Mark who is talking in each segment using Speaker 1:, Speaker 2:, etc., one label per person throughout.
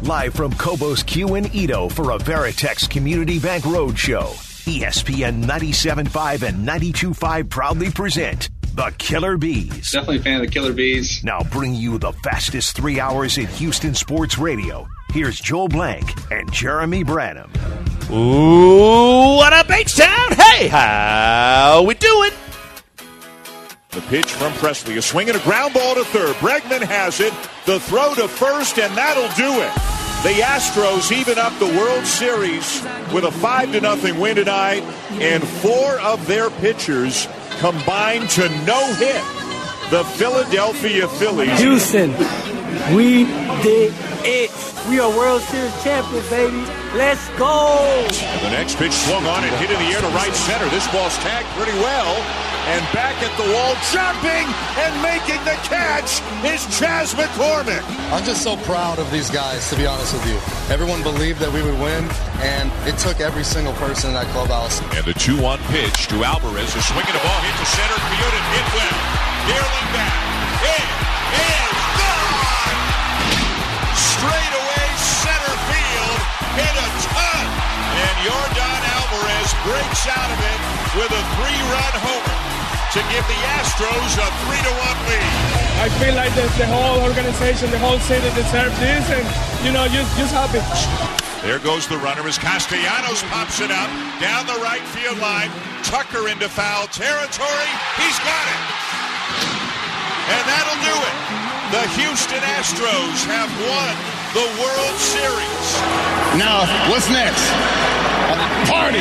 Speaker 1: Live from Cobos Q and Edo for a Veritex Community Bank Roadshow. ESPN 97.5 and 92.5 proudly present the Killer Bees.
Speaker 2: Definitely a fan of the Killer Bees.
Speaker 1: Now bringing you the fastest 3 hours in Houston sports radio. Here's Joel Blank and Jeremy Branham.
Speaker 3: Ooh, what up, H-Town? Hey, how we doing?
Speaker 4: The pitch from Presley, a swing and a ground ball to third. Bregman has it. The throw to first, and that'll do it. The Astros even up the World Series with a 5-0 win tonight, and 4 of their pitchers combined to no hit. The Philadelphia Phillies.
Speaker 5: Houston, we did it. We are World Series champions, baby. Let's go.
Speaker 4: And the next pitch swung on and hit in the air to right center. This ball's tagged pretty well. And back at the wall, jumping and making the catch is Chas McCormick.
Speaker 6: I'm just so proud of these guys, to be honest with you. Everyone believed that we would win, and it took every single person in that clubhouse.
Speaker 4: And the 2-1 pitch to Alvarez. A swing and a ball hit to center field and hit well. Nearly back. It is gone! Straight away center field. Hit a ton. And Yordan Alvarez breaks out of it with a 3-run homer to give the Astros a 3-1 lead.
Speaker 7: I feel like the whole organization, the whole city deserves this, and, just happy.
Speaker 4: There goes the runner as Castellanos pops it up down the right field line. Tucker into foul territory. He's got it. And that'll do it. The Houston Astros have won the World Series.
Speaker 6: Now, what's next? Party!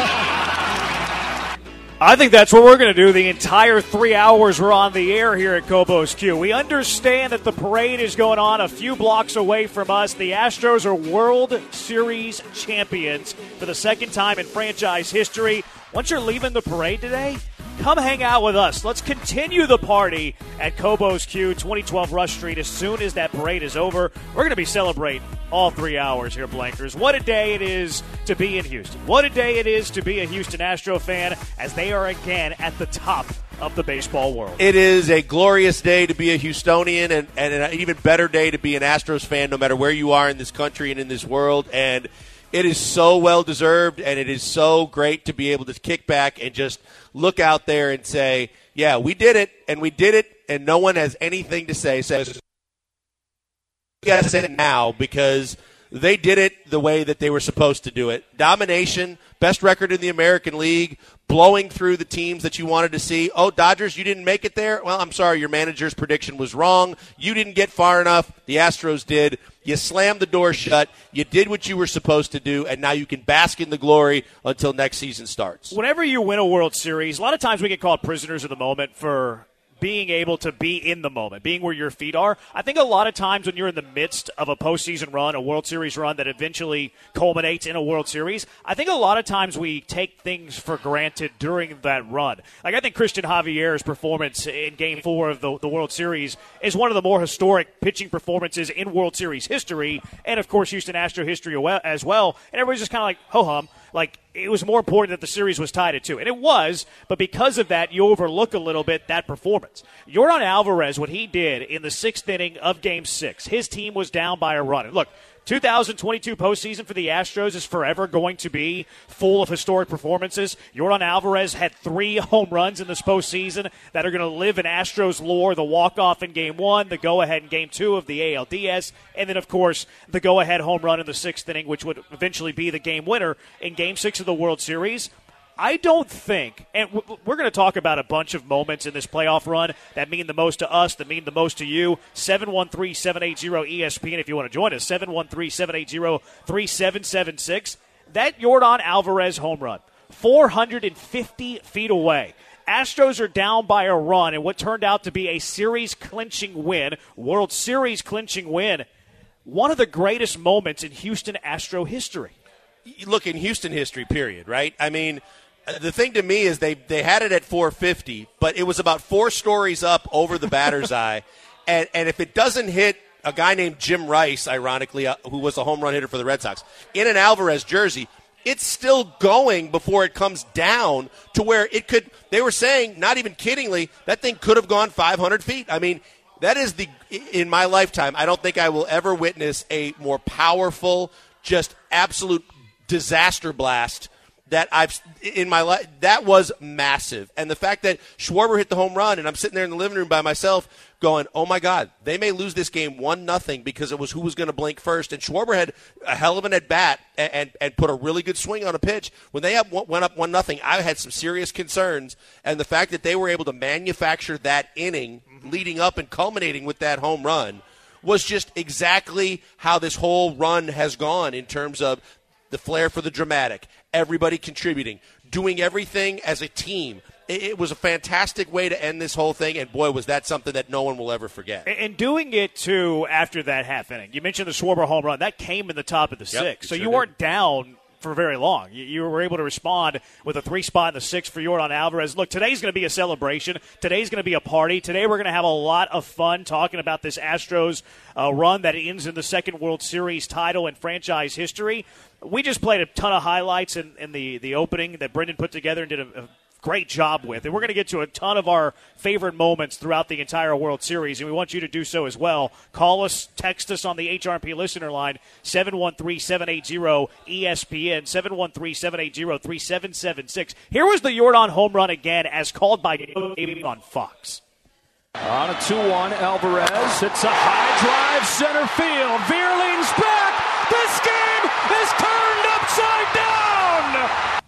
Speaker 3: I think that's what we're going to do the entire 3 hours we're on the air here at Cobos Q. We understand that the parade is going on a few blocks away from us. The Astros are World Series champions for the second time in franchise history. Once you're leaving the parade today, come hang out with us. Let's continue the party at Cobos Q, 2012 Rush Street. As soon as that parade is over, we're going to be celebrating all 3 hours here, Blankers. What a day it is to be in Houston. What a day it is to be a Houston Astro fan as they are again at the top of the baseball world.
Speaker 8: It is a glorious day to be a Houstonian and an even better day to be an Astros fan no matter where you are in this country and in this world. And it is so well-deserved, and it is so great to be able to kick back and just look out there and say, yeah, we did it, and no one has anything to say. So you got to say it now because they did it the way that they were supposed to do it. Domination, best record in the American League, blowing through the teams that you wanted to see. Oh, Dodgers, you didn't make it there? Well, I'm sorry, your manager's prediction was wrong. You didn't get far enough. The Astros did. You slammed the door shut. You did what you were supposed to do, and now you can bask in the glory until next season starts.
Speaker 3: Whenever you win a World Series, a lot of times we get called prisoners of the moment for being able to be in the moment, being where your feet are. I think a lot of times when you're in the midst of a postseason run, a World Series run that eventually culminates in a World Series, I think a lot of times we take things for granted during that run. Like I think Christian Javier's performance in Game 4 of the World Series is one of the more historic pitching performances in World Series history, and of course Houston Astro history as well. And everybody's just kind of like, ho-hum. Like, it was more important that the series was tied at 2. And it was, but because of that, you overlook a little bit that performance. Yordan Alvarez, what he did in the 6th inning of Game 6, his team was down by a run. And look, 2022 postseason for the Astros is forever going to be full of historic performances. Yordan Alvarez had 3 home runs in this postseason that are going to live in Astros lore. The walk-off in Game 1, the go-ahead in Game 2 of the ALDS, and then, of course, the go-ahead home run in the 6th inning, which would eventually be the game winner in Game 6 of the World Series. I don't think, and we're going to talk about a bunch of moments in this playoff run that mean the most to us, that mean the most to you. 713-780-ESPN if you want to join us. 713-780-3776. That Yordan Alvarez home run, 450 feet away. Astros are down by a run in what turned out to be a series-clinching win, World Series-clinching win. One of the greatest moments in Houston Astro history.
Speaker 8: Look, in Houston history, period, right? I mean, the thing to me is they had it at 450, but it was about 4 stories up over the batter's eye. And if it doesn't hit a guy named Jim Rice, ironically, who was a home run hitter for the Red Sox, in an Alvarez jersey, it's still going before it comes down to where it could – they were saying, not even kiddingly, that thing could have gone 500 feet. I mean, That is in my lifetime, I don't think I will ever witness a more powerful, just absolute disaster blast that I've in my life. That was massive. And the fact that Schwarber hit the home run and I'm sitting there in the living room by myself going, oh my God, they may lose this game 1-0 because it was who was going to blink first. And Schwarber had a hell of an at-bat and put a really good swing on a pitch. When they went up 1-0, I had some serious concerns. And the fact that they were able to manufacture that inning leading up and culminating with that home run was just exactly how this whole run has gone in terms of the flair for the dramatic, everybody contributing, doing everything as a team. It was a fantastic way to end this whole thing, and boy, was that something that no one will ever forget.
Speaker 3: And doing it, too, after that half inning. You mentioned the Schwarber home run. That came in the top of the sixth. So you weren't down for very long. You were able to respond with a 3-spot in the sixth for Yordan Alvarez. Look, today's going to be a celebration. Today's going to be a party. Today we're going to have a lot of fun talking about this Astros run that ends in the second World Series title in franchise history. We just played a ton of highlights in the opening that Brendan put together and did a great job with. And we're going to get to a ton of our favorite moments throughout the entire World Series, and we want you to do so as well. Call us, text us on the HRP listener line, 713-780-ESPN, 713-780-3776. Here was the Yordan home run again, as called by David on Fox.
Speaker 2: On a 2-1, Alvarez hits a high drive center field. Vierling's back. This game is turned upside down.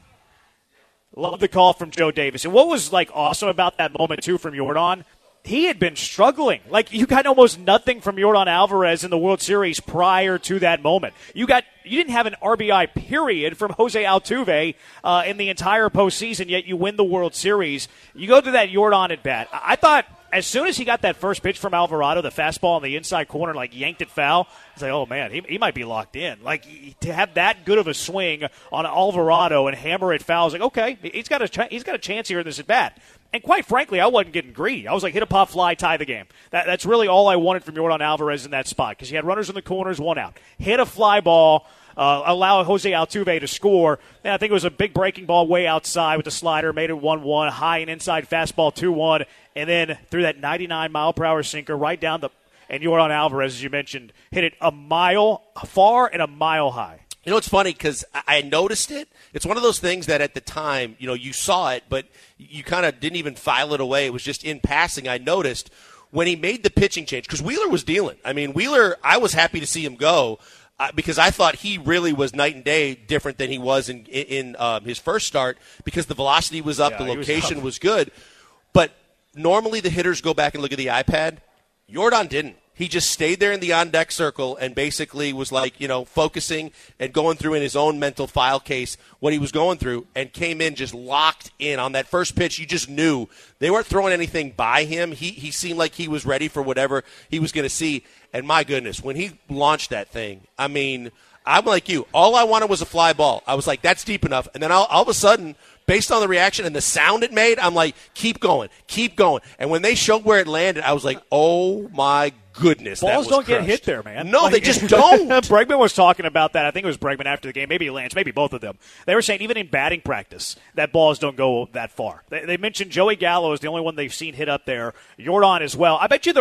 Speaker 3: Love the call from Joe Davis. And what was awesome about that moment too from Yordan, he had been struggling. You got almost nothing from Yordan Alvarez in the World Series prior to that moment. You didn't have an RBI period from Jose Altuve in the entire postseason, yet you win the World Series. You go to that Yordan at bat. I thought as soon as he got that first pitch from Alvarado, the fastball on the inside corner, yanked it foul, I was like, oh, man, he might be locked in. To have that good of a swing on Alvarado and hammer it foul, I was like, okay, he's got a chance here in this at bat. And quite frankly, I wasn't getting greedy. I was like, hit a pop fly, tie the game. That's really all I wanted from Yordan Alvarez in that spot because he had runners in the corners, 1 out. Hit a fly ball. Allow Jose Altuve to score. And I think it was a big breaking ball way outside with the slider, made it 1-1, high and inside fastball 2-1, and then threw that 99-mile-per-hour sinker right down and Yordan Alvarez, as you mentioned, hit it a mile far and a mile high.
Speaker 8: You know, it's funny because I noticed it. It's one of those things that at the time, you saw it, but you kind of didn't even file it away. It was just in passing. I noticed when he made the pitching change, because Wheeler was dealing. I mean, Wheeler, I was happy to see him go. Because I thought he really was night and day different than he was in his first start because the velocity was up, the location was good. But normally the hitters go back and look at the iPad. Yordan didn't. He just stayed there in the on-deck circle and basically was focusing and going through in his own mental file case what he was going through and came in just locked in on that first pitch. You just knew they weren't throwing anything by him. He seemed like he was ready for whatever he was going to see. And my goodness, when he launched that thing, I mean, I'm like you. All I wanted was a fly ball. I was like, that's deep enough. And then all of a sudden, based on the reaction and the sound it made, I'm like, keep going, keep going. And when they showed where it landed, I was like, oh, my goodness.
Speaker 3: Balls don't
Speaker 8: crushed.
Speaker 3: Get hit there, man.
Speaker 8: No, they just don't.
Speaker 3: Bregman was talking about that. I think it was Bregman after the game, maybe Lance, maybe both of them. They were saying even in batting practice that balls don't go that far. They mentioned Joey Gallo is the only one they've seen hit up there. Yordan as well. I bet you the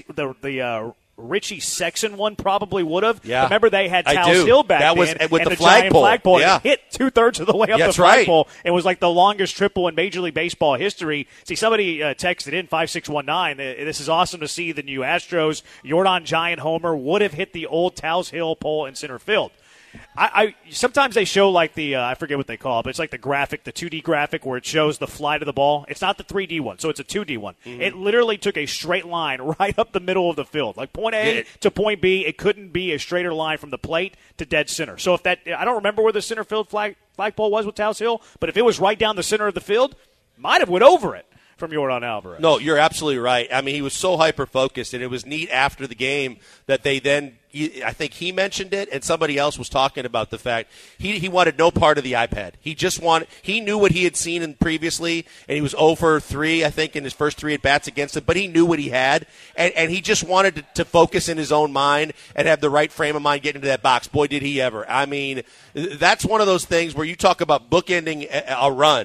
Speaker 3: Richie Sexson one probably would have.
Speaker 8: Yeah.
Speaker 3: Remember they had Taos Hill back
Speaker 8: that was
Speaker 3: then,
Speaker 8: with
Speaker 3: and
Speaker 8: the
Speaker 3: flagpole.
Speaker 8: Yeah.
Speaker 3: Hit 2/3 of the way up the flagpole. It was like the longest triple in Major League Baseball history. See, somebody texted in 5619. This is awesome to see the new Astros. Yordan giant homer would have hit the old Taos Hill pole in center field. I sometimes they show I forget what they call it, but it's like the graphic, the 2D graphic where it shows the flight of the ball. It's not the 3D one, so it's a 2D one. Mm-hmm. It literally took a straight line right up the middle of the field, like point A to point B. It couldn't be a straighter line from the plate to dead center. So if I don't remember where the center field flagpole was with Taos Hill, but if it was right down the center of the field, might have went over it. From Yordan Alvarez.
Speaker 8: No, you're absolutely right. I mean, he was so hyper-focused, and it was neat after the game that they then, I think he mentioned it, and somebody else was talking about the fact he wanted no part of the iPad. He knew what he had seen previously, and he was 0 for 3, I think, in his first 3 at-bats against it, but he knew what he had, and he just wanted to focus in his own mind and have the right frame of mind getting into that box. Boy, did he ever. I mean, that's one of those things where you talk about bookending a run.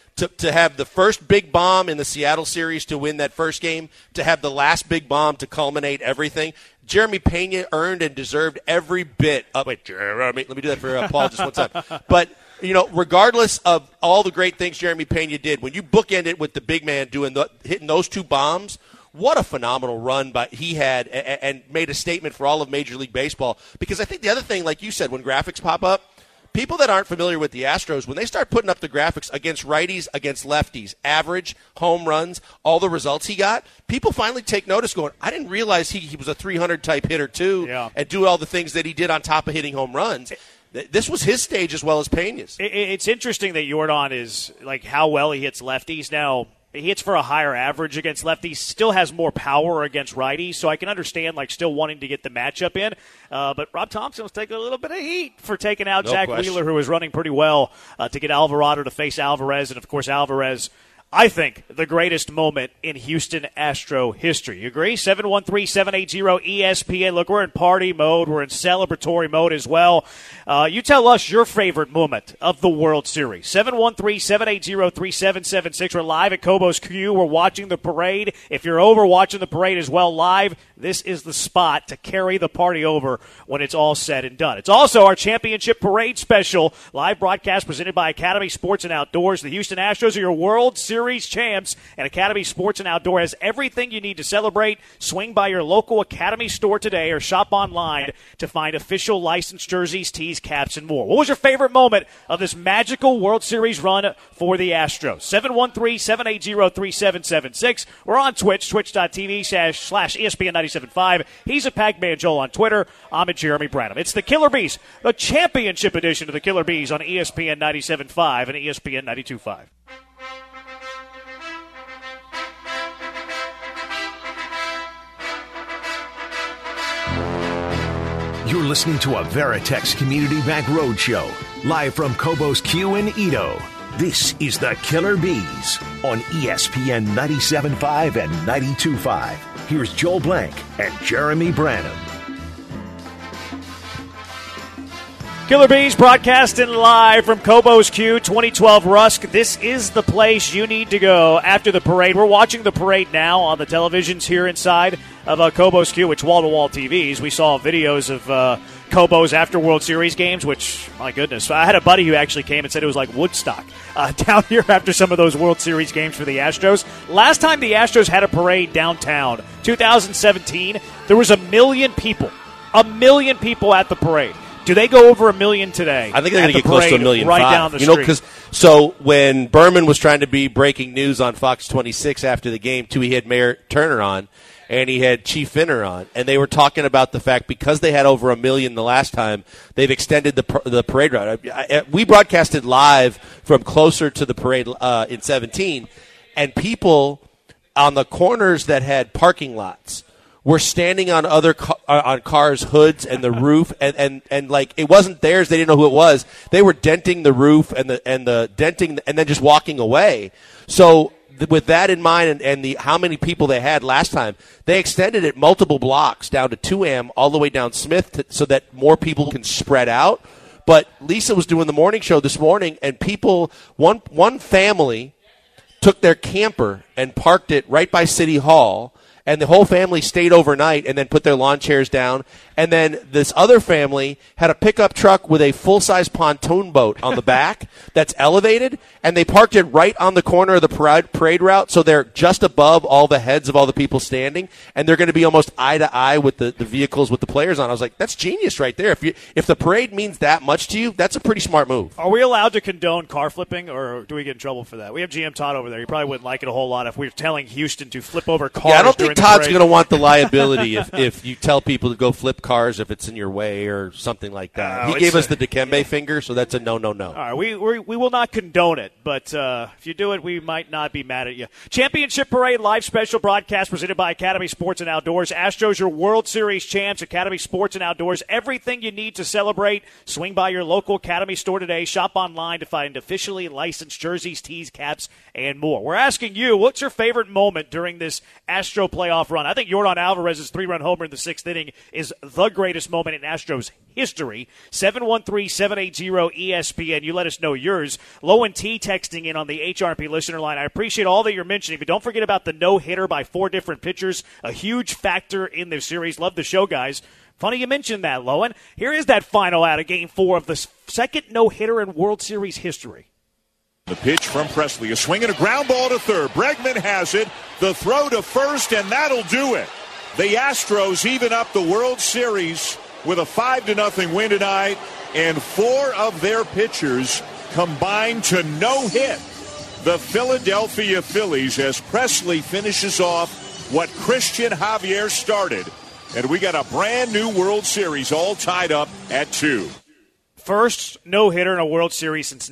Speaker 8: to have the first big bomb in the Seattle series to win that first game, to have the last big bomb to culminate everything. Jeremy Pena earned and deserved every bit of – wait, Jeremy, let me do that for Paul just one time. But, regardless of all the great things Jeremy Pena did, when you bookend it with the big man hitting those two bombs, what a phenomenal run he had and made a statement for all of Major League Baseball. Because I think the other thing, like you said, when graphics pop up, people that aren't familiar with the Astros, when they start putting up the graphics against righties, against lefties, average, home runs, all the results he got, people finally take notice going, I didn't realize he was a 300-type hitter too, and do all the things that he did on top of hitting home runs. This was his stage as well as Pena's.
Speaker 3: It's interesting that Yordan is, like, how well he hits lefties. Now, he hits for a higher average against lefties, still has more power against righties, so I can understand, like, still wanting to get the matchup in. But Rob Thompson was taking a little bit of heat for taking out Zach Wheeler, who was running pretty well, to get Alvarado to face Alvarez. And, of course, Alvarez, I think, the greatest moment in Houston Astro history. You agree? 713-780-ESPN. Look, we're in party mode. We're in celebratory mode as well. You tell us your favorite moment of the World Series. 713-780-3776. We're live at Cobos Q. We're watching the parade. If you're over watching the parade as well live, this is the spot to carry the party over when it's all said and done. It's also our championship parade special. Live broadcast presented by Academy Sports and Outdoors. The Houston Astros are your World Series champs, and Academy Sports and Outdoor has everything you need to celebrate. Swing by your local Academy store today or shop online to find official licensed jerseys, tees, caps, and more. What was your favorite moment of this magical World Series run for the Astros? 713-780-3776. We're on Twitch, twitch.tv/ESPN975. He's at Pac-Man Joel on Twitter. I'm at Jeremy Branham. It's the Killer Bees, the championship edition of the Killer Bees on ESPN 97.5 and ESPN 92.5.
Speaker 1: You're listening to a Veritex Community Bank Roadshow, live from Cobos Q in Edo. This is the Killer Bees on ESPN 97.5 and 92.5. Here's Joel Blank and Jeremy Branham.
Speaker 3: Killer Bees broadcasting live from Cobos Q 2012 Rusk. This is the place you need to go after the parade. We're watching the parade now on the televisions here inside of Cobos Q, which wall-to-wall TVs. We saw videos of Cobos after World Series games, which, my goodness, I had a buddy who actually came and said it was like Woodstock down here after some of those World Series games for the Astros. Last time the Astros had a parade downtown, 2017, there was 1 million people. 1 million people at the parade. Do they go over 1 million today?
Speaker 8: I think they're going to get close to 1.5 million.
Speaker 3: Right down the street.
Speaker 8: So when Berman was trying to be breaking news on Fox 26 after the game, too, he had Mayor Turner on, and he had Chief Finner on, and they were talking about the fact because they had over 1 million the last time, they've extended the parade route. We broadcasted live from closer to the parade in 17, and people on the corners that had parking lots were standing on other on cars' hoods and the roof, and like it wasn't theirs. They didn't know who it was. They were denting the roof and the denting, and then just walking away. So with that in mind, and the how many people they had last time, they extended it multiple blocks down to 2am all the way down Smith so that more people can spread out. But Lisa was doing the morning show this morning, and people, one family took their camper and parked it right by City Hall. And the whole family stayed overnight and then put their lawn chairs down. And then this other family had a pickup truck with a full-size pontoon boat on the back that's elevated, and they parked it right on the corner of the parade route, so they're just above all the heads of all the people standing, and they're going to be almost eye-to-eye with the vehicles with the players on. I was like, that's genius right there. If the parade means that much to you, that's a pretty smart move.
Speaker 3: Are we allowed to condone car flipping, or do we get in trouble for that? We have GM Todd over there. He probably wouldn't like it a whole lot if we were telling Houston to flip over cars.
Speaker 8: Yeah, I don't think Todd's going to want the liability if you tell people to go flip cars if it's in your way or something like that. He gave us the Dikembe finger, so that's a no.
Speaker 3: All right, we will not condone it, but if you do it, we might not be mad at you. Championship Parade live special broadcast presented by Academy Sports and Outdoors. Astros, your World Series champs. Academy Sports and Outdoors. Everything you need to celebrate. Swing by your local Academy store today. Shop online to find officially licensed jerseys, tees, caps, and more. We're asking you, what's your favorite moment during this Astro play playoff run. I think Yordan Alvarez's 3-run homer in the 6th inning is the greatest moment in Astros history. 713-780-ESPN. You let us know yours. Lowen T texting in on the HRP listener line. I appreciate all that you're mentioning, but don't forget about the no-hitter by 4 different pitchers. A huge factor in this series. Love the show, guys. Funny you mentioned that, Lowen. Here is that final out of Game 4 of the second no-hitter in World Series history.
Speaker 4: The pitch from Presley. A swing and a ground ball to third. Bregman has it. The throw to first, and that'll do it. The Astros even up the World Series with a 5-0 win tonight, and 4 of their pitchers combined to no-hit the Philadelphia Phillies as Presley finishes off what Christian Javier started. And we got a brand new World Series all tied up at 2.
Speaker 3: First no-hitter in a World Series since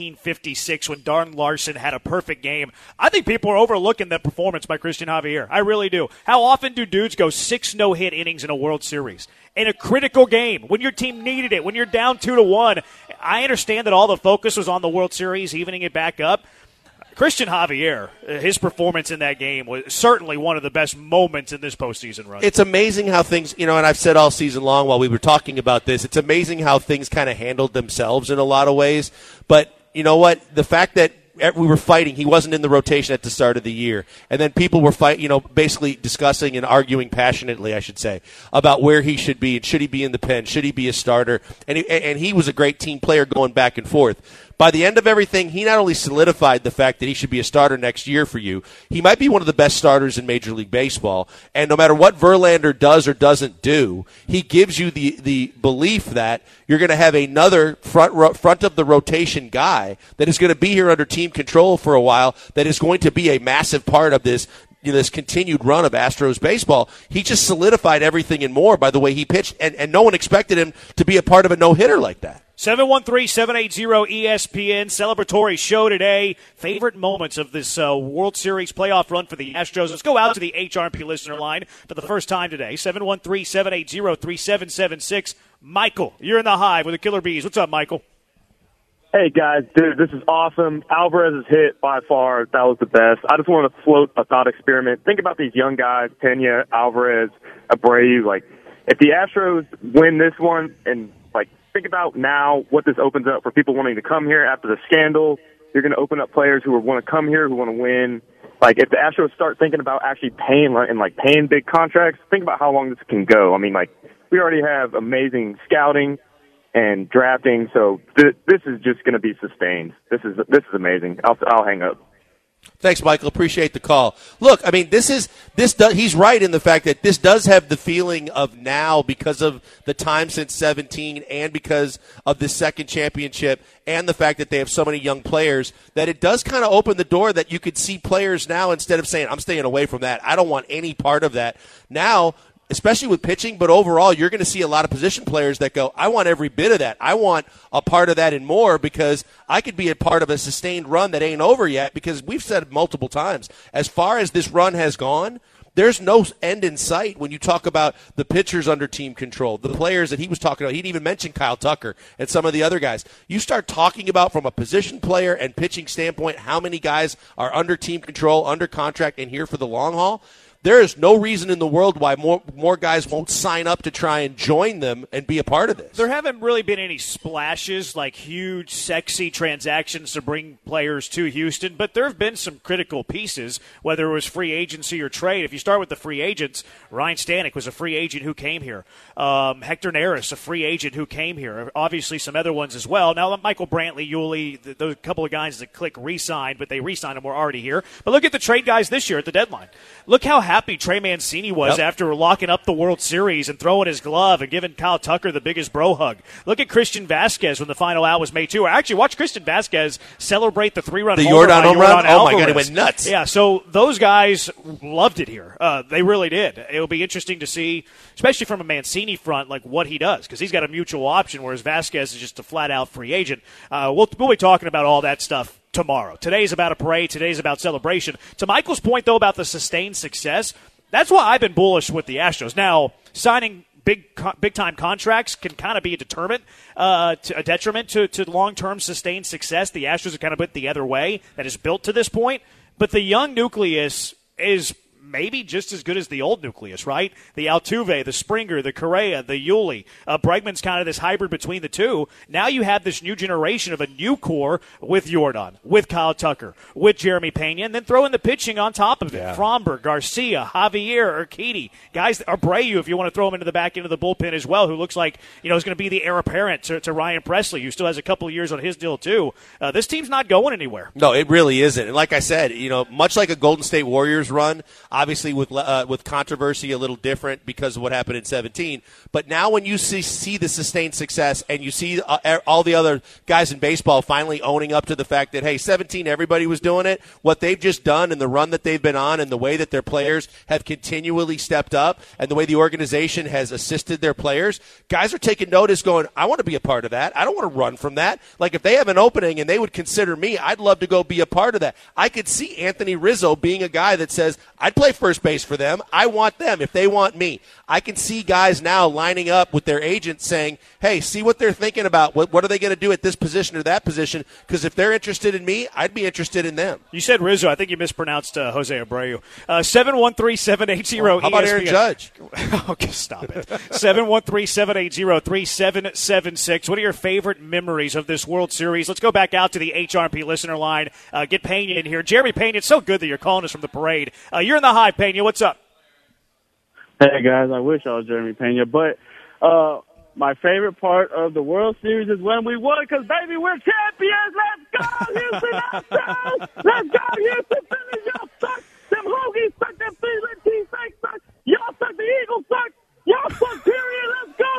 Speaker 3: 1956 when Darren Larson had a perfect game. I think people are overlooking that performance by Christian Javier. I really do. How often do dudes go 6 no-hit innings in a World Series? In a critical game, when your team needed it, when you're down 2-1. I understand that all the focus was on the World Series, evening it back up. Christian Javier, his performance in that game was certainly one of the best moments in this postseason run.
Speaker 8: It's amazing how things, and I've said all season long while we were talking about this, it's amazing how things kind of handled themselves in a lot of ways. But you know what? The fact that we were fighting, he wasn't in the rotation at the start of the year, and then people were basically discussing and arguing passionately, I should say, about where he should be and should he be in the pen, should he be a starter, and he was a great team player going back and forth. By the end of everything, he not only solidified the fact that he should be a starter next year for you, he might be one of the best starters in Major League Baseball. And no matter what Verlander does or doesn't do, he gives you the belief that you're going to have another front of the rotation guy that is going to be here under team control for a while, that is going to be a massive part of this continued run of Astros baseball. He just solidified everything and more by the way he pitched, and no one expected him to be a part of a no-hitter like that.
Speaker 3: 713-780-ESPN, celebratory show today. Favorite moments of this World Series playoff run for the Astros. Let's go out to the HRP listener line for the first time today. 713-780-3776. Michael, you're in the Hive with the Killer Bees. What's up, Michael?
Speaker 9: Hey, guys. Dude, this is awesome. Alvarez's hit, by far, that was the best. I just want to float a thought experiment. Think about these young guys, Pena, Alvarez, Abreu. Like, if the Astros win this one and, think about now what this opens up for people wanting to come here after the scandal. You're going to open up players who want to come here, who want to win. Like, if the Astros start thinking about actually paying big contracts, think about how long this can go. I mean, we already have amazing scouting and drafting, so this is just going to be sustained. This is amazing. I'll hang up.
Speaker 8: Thanks, Michael. Appreciate the call. Look, I mean, he's right in the fact that this does have the feeling of now because of the time since 17 and because of the second championship and the fact that they have so many young players that it does kind of open the door that you could see players now, instead of saying, I'm staying away from that, I don't want any part of that. Now, especially with pitching, but overall, you're going to see a lot of position players that go, I want every bit of that. I want a part of that and more, because I could be a part of a sustained run that ain't over yet, because we've said multiple times, as far as this run has gone, there's no end in sight when you talk about the pitchers under team control, the players that he was talking about. He'd even mentioned Kyle Tucker and some of the other guys. You start talking about from a position player and pitching standpoint how many guys are under team control, under contract, and here for the long haul. There is no reason in the world why more guys won't sign up to try and join them and be a part of this.
Speaker 3: There haven't really been any splashes, like huge, sexy transactions to bring players to Houston, but there have been some critical pieces, whether it was free agency or trade. If you start with the free agents, Ryan Stanek was a free agent who came here. Hector Neris, a free agent who came here. Obviously some other ones as well. Now, Michael Brantley, Yuli, those couple of guys that Click re-signed, but they re-signed them were already here. But look at the trade guys this year at the deadline. Look how happy Trey Mancini was after locking up the World Series and throwing his glove and giving Kyle Tucker the biggest bro hug. Look at Christian Vasquez when the final out was made, too. Actually, watch Christian Vasquez celebrate the 3-run homer.
Speaker 8: The Yordan home run?
Speaker 3: Oh,
Speaker 8: my God, he went nuts.
Speaker 3: Yeah, so those guys loved it here. They really did. It'll be interesting to see, especially from a Mancini front, like what he does, because he's got a mutual option, whereas Vasquez is just a flat-out free agent. We'll be talking about all that stuff tomorrow. Today's about a parade. Today's about celebration. To Michael's point, though, about the sustained success, that's why I've been bullish with the Astros. Now, signing big-time contracts can kind of be a deterrent, a detriment to long-term sustained success. The Astros have kind of went the other way. That is built to this point. But the young nucleus is maybe just as good as the old nucleus, right? The Altuve, the Springer, the Correa, the Yuli. Bregman's kind of this hybrid between the two. Now you have this new generation of a new core with Yordan, with Kyle Tucker, with Jeremy Pena, and then throw in the pitching on top of it. Yeah. Fromberg, Garcia, Javier, Urquidy, guys, Abreu, if you want to throw him into the back end of the bullpen as well, who looks like, is going to be the heir apparent to Ryan Presley, who still has a couple of years on his deal too. This team's not going anywhere.
Speaker 8: No, it really isn't. And like I said, much like a Golden State Warriors run, obviously with controversy a little different because of what happened in 2017. But now when you see the sustained success and you see all the other guys in baseball finally owning up to the fact that, hey, 2017, everybody was doing it. What they've just done and the run that they've been on and the way that their players have continually stepped up and the way the organization has assisted their players, guys are taking notice going, I want to be a part of that. I don't want to run from that. Like if they have an opening and they would consider me, I'd love to go be a part of that. I could see Anthony Rizzo being a guy that says, I'd play first base for them. I want them if they want me. I can see guys now lining up with their agents saying, hey, see what they're thinking about. What are they going to do at this position or that position? Because if they're interested in me, I'd be interested in them.
Speaker 3: You said Rizzo. I think you mispronounced Jose Abreu. 713-780-ESPN.
Speaker 8: How about Aaron Judge?
Speaker 3: Okay, stop it. 713-780-3776. What are your favorite memories of this World Series? Let's go back out to the HRP listener line. Get Pena in here. Jeremy Pena, it's so good that you're calling us from the parade. You're in the Hive, Pena. What's up?
Speaker 10: Hey, guys, I wish I was Jeremy Pena. But my favorite part of the World Series is when we won because, baby, we're champions. Let's go, Houston Astros. Let's go, Houston Phillies. Y'all suck. Them Hoagies suck. Them Cleveland cheesesteaks suck. Y'all suck. The Eagles suck. Y'all suck, period. Let's go,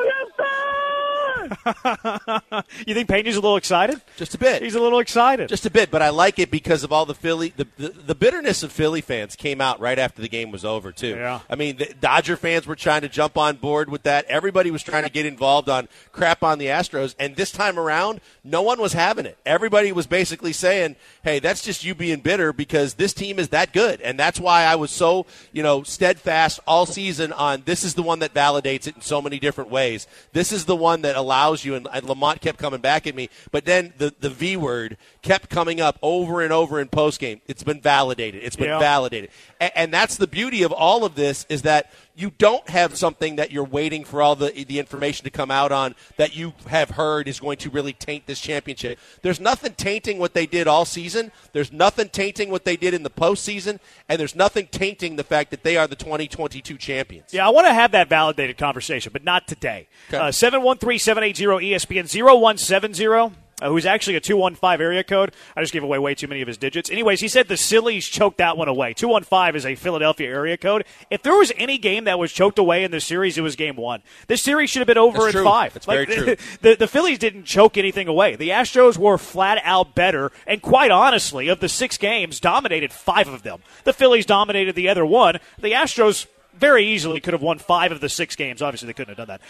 Speaker 10: Houston.
Speaker 3: You think Pena's a little excited?
Speaker 8: Just a bit.
Speaker 3: He's a little excited.
Speaker 8: Just a bit, but I like it because of all the Philly. The bitterness of Philly fans came out right after the game was over, too.
Speaker 3: Yeah.
Speaker 8: I mean, the Dodger fans were trying to jump on board with that. Everybody was trying to get involved on crap on the Astros, and this time around, no one was having it. Everybody was basically saying, hey, that's just you being bitter because this team is that good, and that's why I was so, steadfast all season on this is the one that validates it in so many different ways. This is the one that allows you, and Lamont kept coming back at me, but then the V word kept coming up over and over in postgame. It's been validated. It's been validated. And that's the beauty of all of this is that you don't have something that you're waiting for all the information to come out on that you have heard is going to really taint this championship. There's nothing tainting what they did all season. There's nothing tainting what they did in the postseason. And there's nothing tainting the fact that they are the 2022 champions.
Speaker 3: Yeah, I want to have that validated conversation, but not today. Okay. 713-780-ESPN 0170. Who's actually a 215 area code. I just gave away way too many of his digits. Anyways, he said the Phillies choked that one away. 215 is a Philadelphia area code. If there was any game that was choked away in this series, it was game one. This series should have been over in 5.
Speaker 8: That's very true.
Speaker 3: The Phillies didn't choke anything away. The Astros were flat out better, and quite honestly, of the 6 games, dominated 5 of them. The Phillies dominated the other one. The Astros very easily could have won 5 of the 6 games. Obviously, they couldn't have done that.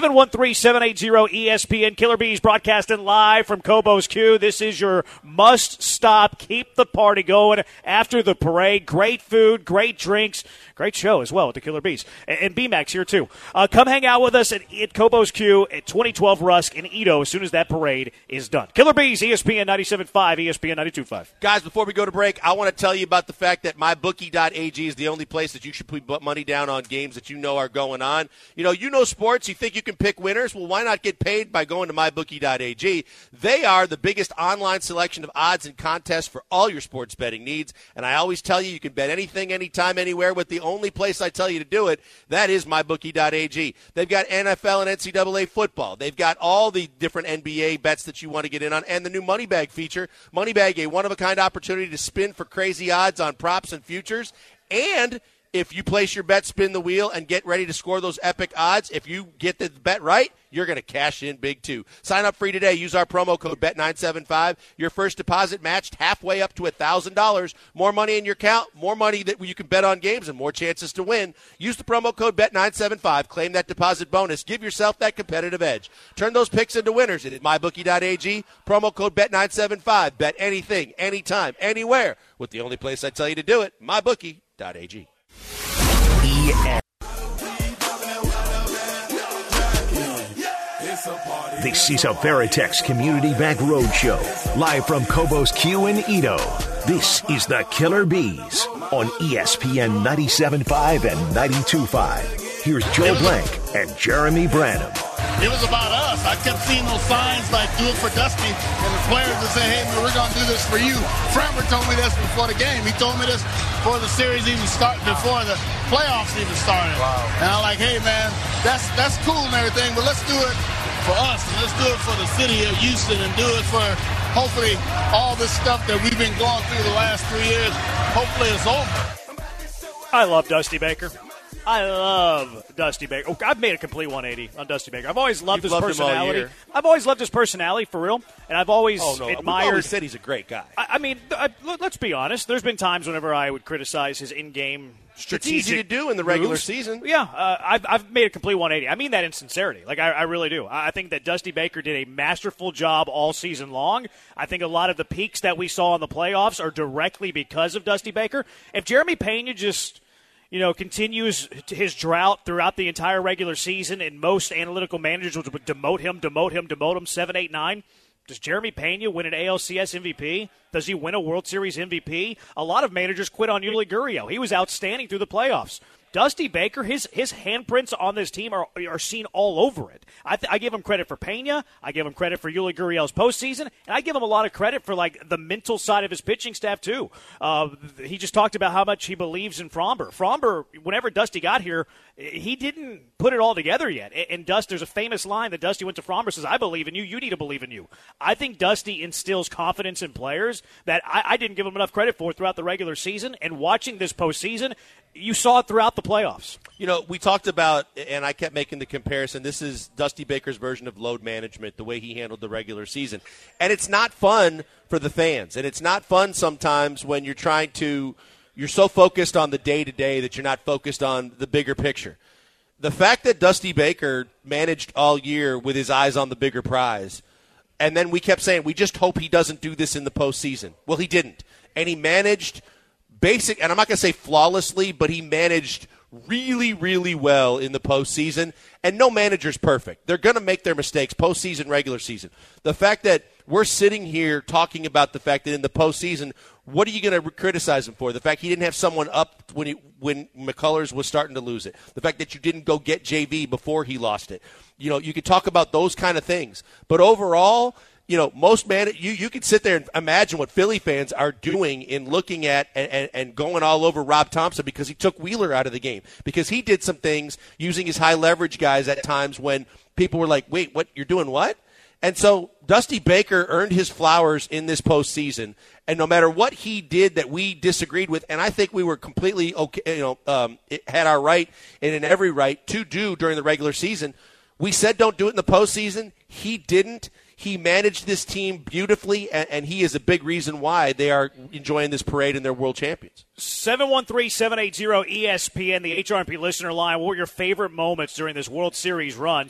Speaker 3: 713-780-ESPN. Killer Bees broadcasting live from Cobo's Q. This is your must-stop. Keep the party going after the parade. Great food, great drinks, great show as well with the Killer Bees. And B-Max here, too. Come hang out with us at Cobo's Q at 2012 Rusk in Edo as soon as that parade is done. Killer Bees, ESPN 97.5, ESPN 92.5.
Speaker 8: Guys, before we go to break, I want to tell you about the fact that mybookie.ag is the only place that you should put money down on games that you know are going on. You know sports. You think you can pick winners? Well, why not get paid by going to mybookie.ag? They are the biggest online selection of odds and contests for all your sports betting needs. And I always tell you, you can bet anything, anytime, anywhere. With the only place I tell you to do it, that is mybookie.ag. They've got NFL and NCAA football. They've got all the different NBA bets that you want to get in on, and the new Money Bag feature. Money Bag, a one-of-a-kind opportunity to spin for crazy odds on props and futures. And if you place your bet, spin the wheel, and get ready to score those epic odds, if you get the bet right, you're going to cash in big, too. Sign up free today. Use our promo code BET975. Your first deposit matched halfway up to $1,000. More money in your account, more money that you can bet on games, and more chances to win. Use the promo code BET975. Claim that deposit bonus. Give yourself that competitive edge. Turn those picks into winners at mybookie.ag. Promo code BET975. Bet anything, anytime, anywhere, with the only place I tell you to do it, mybookie.ag.
Speaker 1: This is a Veritex Community Bank Roadshow, live from Cobo's Q in Edo. This is the Killer Bees. on ESPN 97.5 and 92.5. Here's Joe Blank and Jeremy Branham.
Speaker 11: It was about us. I kept seeing those signs like "do it for Dusty," and the players would say, "Hey, man, we're going to do this for you." Framber told me this before the game. He told me this before the series even started, before the playoffs even started.
Speaker 6: Wow.
Speaker 11: And I'm like, "Hey, man, that's cool and everything, but let's do it for us. And let's do it for the city of Houston, and do it for hopefully all this stuff that we've been going through the last 3 years. Hopefully it's over."
Speaker 3: I love Dusty Baker. I love Dusty Baker. Oh, I've made a complete 180 on Dusty Baker. I've always loved his personality. I've always loved his personality, for real. And I've always admired.
Speaker 8: We've always said he's a great guy.
Speaker 3: I mean, let's be honest. There's been times whenever I would criticize his in-game strategic
Speaker 8: It's easy to do in the regular
Speaker 3: moves.
Speaker 8: season.
Speaker 3: Yeah, I've made a complete 180. I mean that in sincerity. Like, I really do. I think that Dusty Baker did a masterful job all season long. I think a lot of the peaks that we saw in the playoffs are directly because of Dusty Baker. If Jeremy Pena just continues his drought throughout the entire regular season, and most analytical managers would demote him 7, 8, 9. Does Jeremy Pena win an ALCS MVP? Does he win a World Series MVP? A lot of managers quit on Yuli Gurriel. He was outstanding through the playoffs. Dusty Baker, his handprints on this team are seen all over it. I give him credit for Pena. I give him credit for Yuli Gurriel's postseason, and I give him a lot of credit for the mental side of his pitching staff too. He just talked about how much he believes in Framber. Framber, whenever Dusty got here, he didn't put it all together yet. And there's a famous line that Dusty went to Framber, says, "I believe in you. You need to believe in you." I think Dusty instills confidence in players that I didn't give him enough credit for throughout the regular season. And watching this postseason, you saw it throughout the playoffs.
Speaker 8: We talked about, and I kept making the comparison, this is Dusty Baker's version of load management, the way he handled the regular season. And it's not fun for the fans. And it's not fun sometimes when you're so focused on the day-to-day that you're not focused on the bigger picture. The fact that Dusty Baker managed all year with his eyes on the bigger prize, and then we kept saying, we just hope he doesn't do this in the postseason. Well, he didn't. And he managed and I'm not going to say flawlessly, but he managed really, really well in the postseason. And no manager's perfect. They're going to make their mistakes, postseason, regular season. The fact that we're sitting here talking about the fact that in the postseason, what are you going to criticize him for? The fact he didn't have someone up when McCullers was starting to lose it. The fact that you didn't go get JV before he lost it. You could talk about those kind of things. But overall, most you could sit there and imagine what Philly fans are doing in looking at and going all over Rob Thompson because he took Wheeler out of the game, because he did some things using his high leverage guys at times when people were like, wait, what, you're doing what? And so Dusty Baker earned his flowers in this postseason, and no matter what he did that we disagreed with, and I think we were completely okay, had our right and in every right to do during the regular season, we said don't do it in the postseason. He didn't. He managed this team beautifully, and he is a big reason why they are enjoying this parade and they're world champions.
Speaker 3: 713-780-ESPN, the HRMP listener line. What were your favorite moments during this World Series run?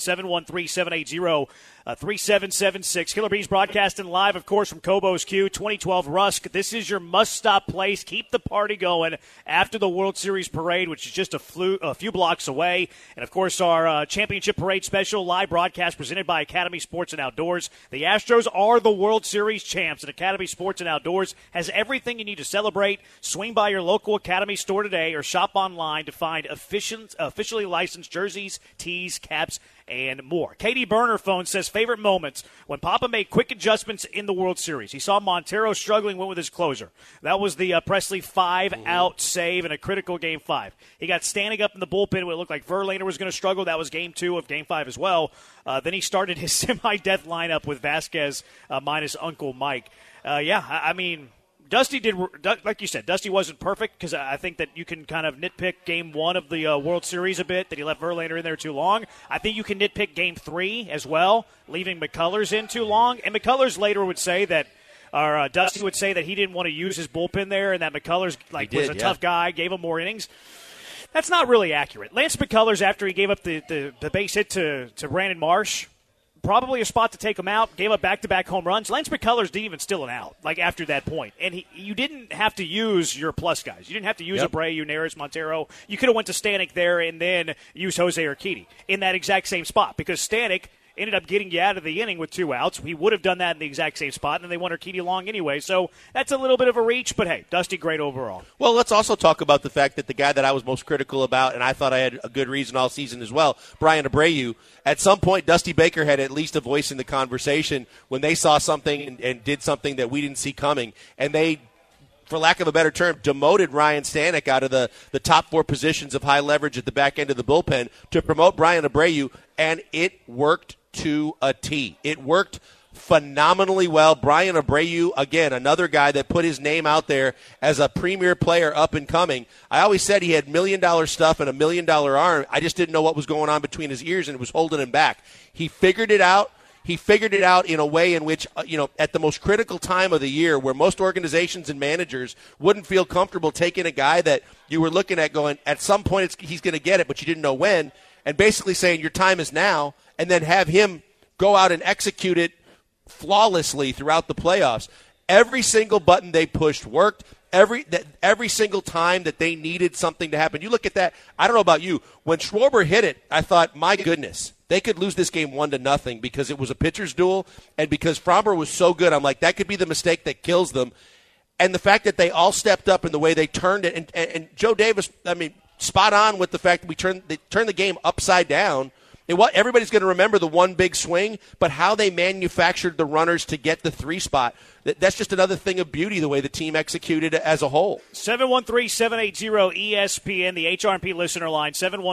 Speaker 3: 713-780-3776. Killer Bees broadcasting live, of course, from Cobo's Q, 2012 Rusk. This is your must-stop place. Keep the party going after the World Series parade, which is just a few blocks away. And, of course, our championship parade special live broadcast presented by Academy Sports and Outdoors. The Astros are the World Series champs, and Academy Sports and Outdoors has everything you need to celebrate. Swing by your local Academy store today or shop online to find officially licensed jerseys, tees, caps, and more. Katie Burner phone says favorite moments when Papa made quick adjustments in the World Series. He saw Montero struggling, went with his closer. That was the Presley 5-out save in a critical Game 5. He got standing up in the bullpen when it looked like Verlander was going to struggle. That was Game 2 of Game 5 as well. Then he started his semi-death lineup with Vasquez minus Uncle Mike. I mean, Dusty did, like you said, Dusty wasn't perfect because I think that you can kind of nitpick Game 1 of the World Series a bit, that he left Verlander in there too long. I think you can nitpick Game 3 as well, leaving McCullers in too long. And McCullers later would say that, or Dusty would say that he didn't want to use his bullpen there and that McCullers was a tough guy, gave him more innings. That's not really accurate. Lance McCullers, after he gave up the base hit to Brandon Marsh, probably a spot to take him out, gave up back-to-back home runs. Lance McCullers didn't even steal an out, after that point. And you didn't have to use your plus guys. You didn't have to use Abreu, Neris, Montero. You could have went to Stanek there and then use Jose Urquidy in that exact same spot because Stanek ended up getting you out of the inning with 2 outs. He would have done that in the exact same spot, and then they won Urquidy Long anyway. So that's a little bit of a reach, but hey, Dusty, great overall.
Speaker 8: Well, let's also talk about the fact that the guy that I was most critical about, and I thought I had a good reason all season as well, Brian Abreu, at some point Dusty Baker had at least a voice in the conversation when they saw something and did something that we didn't see coming, and they, for lack of a better term, demoted Ryan Stanek out of the top 4 positions of high leverage at the back end of the bullpen to promote Brian Abreu, and it worked to a T. It worked phenomenally well. Brian Abreu, again, another guy that put his name out there as a premier player up and coming. I always said he had $1 million stuff and $1 million arm. I just didn't know what was going on between his ears, and it was holding him back. He figured it out. He figured it out in a way in which, at the most critical time of the year where most organizations and managers wouldn't feel comfortable taking a guy that you were looking at going, at some point he's going to get it, but you didn't know when, and basically saying your time is now, and then have him go out and execute it flawlessly throughout the playoffs. Every single button they pushed worked. Every single time that they needed something to happen. You look at that, I don't know about you, when Schwarber hit it, I thought, my goodness, they could lose this game 1-0 because it was a pitcher's duel, and because Framber was so good, I'm like, that could be the mistake that kills them. And the fact that they all stepped up in the way they turned it, and Joe Davis, I mean, spot on with the fact that they turned the game upside down. Everybody's going to remember the one big swing, but how they manufactured the runners to get the 3 spot, that's just another thing of beauty, the way the team executed as a whole.
Speaker 3: 713-780-ESPN, the HRP listener line,